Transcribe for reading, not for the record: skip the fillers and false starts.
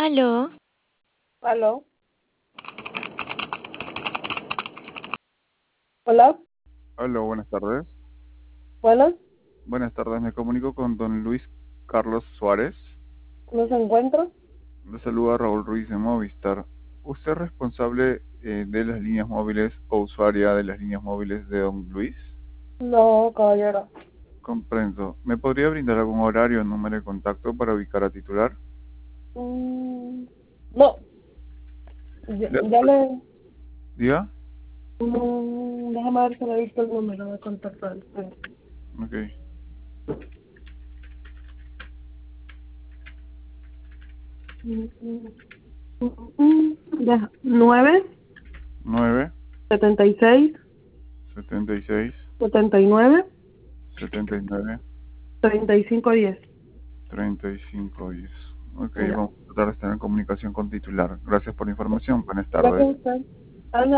Aló, Aló, hola, Hola, buenas tardes. bueno, Buenas tardes, me comunico con don Luis Carlos Suárez. ¿no se encuentra? Le saluda Raúl Ruiz de Movistar. ¿Usted es responsable de las líneas móviles o usuaria de las líneas móviles de don Luis? No, caballero. Comprendo. ¿Me podría brindar algún horario o número de contacto para ubicar a titular? No, ya, Le- ya le... ¿Diga? déjame ver si le he visto el número de contacto del usted. Ok. Ya, 9, 9, 76, 76, 79, 79, 35, 10. 35, 10. Ok, Ya. vamos a tratar de estar en comunicación con titular. Gracias por la información. Buenas Gracias tardes. a usted.